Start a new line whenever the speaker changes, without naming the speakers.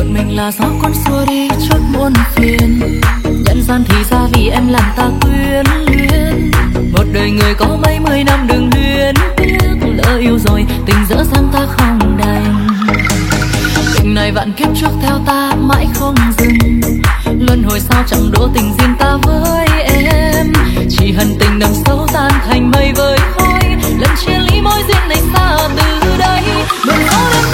phận mình là gió cuốn xua đi chút muôn phiền. Nhân gian thì ra vì em làm ta quyến luyến. Một đời người có mấy mươi năm đừng luyến tiếc, lỡ yêu rồi tình dở dang ta không đành. Tình này vạn kiếp trước theo ta mãi không dừng, luân hồi sao chẳng đỗ tình riêng ta với em. Chỉ hận tình nằm sâu tan thành mây vơi khói, lần chia ly mối duyên này xa từ đây. Đừng có đến